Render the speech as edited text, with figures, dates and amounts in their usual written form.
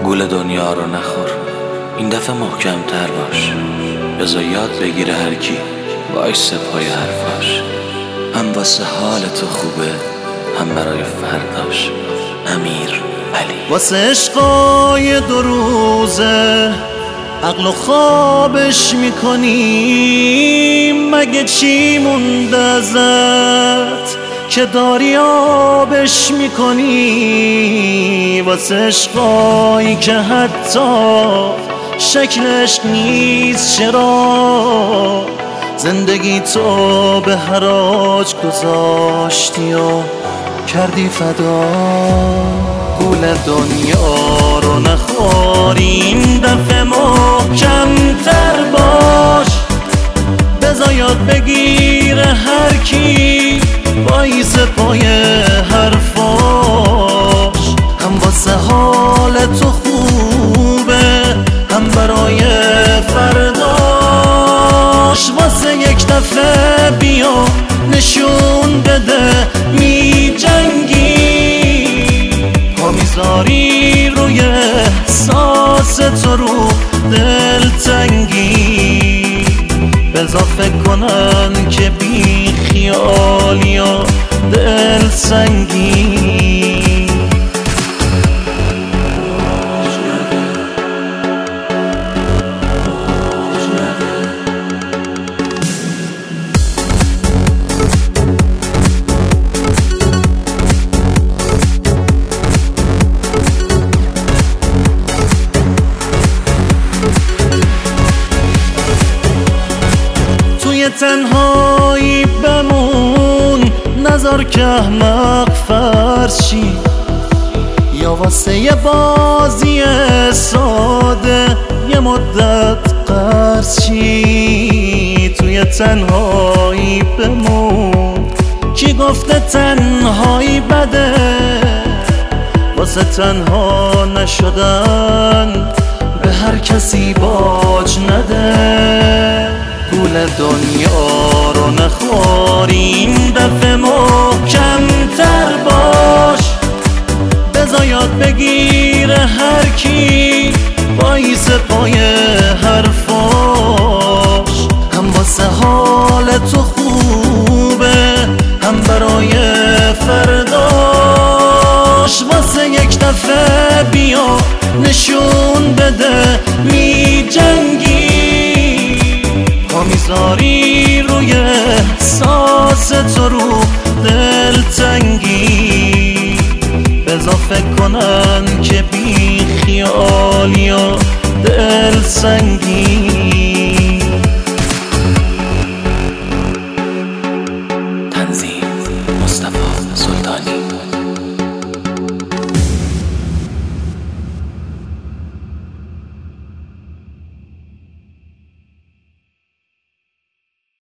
گول دنیا رو نخور، این دفعه محکم‌تر باش. بذار یاد بگیره هر کی وایسه پای حرفاش. هم واسه حال تو خوبه، هم برای فرداش. امیر علی. واسه عشقای 2 روزه عقل و خوابش میکنی، مگه چی مونده ازت که داری آبش میکنی؟ واسه عشقایی که حتی شکلش نیست، چرا زندگی تو به حراج گذاشتی و کردی فدا؟ گول دنیا رو نخوری، این دفعه محکم‌تر باش. بذار یاد بگیره هر کی وایسه پای حرفاش. هم واسه حال تو خوبه، هم برای فرداش. واسه یک دفعه بیا نشون بده می جنگی، پا میذاری روی احساس تو رو دلتنگی. بذار فکر کنن که بی خیال یا دل سنگی. تنهایی بمون، نذار که احمق فرض شی، یا واسه یه بازی ساده یه مدت قرض شی. توی تنهایی بمون، کی گفته تنهایی بده؟ واسه تنها نشدن به هر کسی باج نده. گول دنیا رو نخوری، این دفعه محکم‌تر باش. بذار یاد بگیره هر کی وایسه پای حرفاش. هم واسه حال تو خوبه، هم برای فرداش. واسه یک دفعه بیا نشون بده می جنگی، پا میذاری روی احساس تو رو دلتنگی. بذار فکر کنن که بی خیال یا دل سنگی. تنظیم مصطفی سلطانی.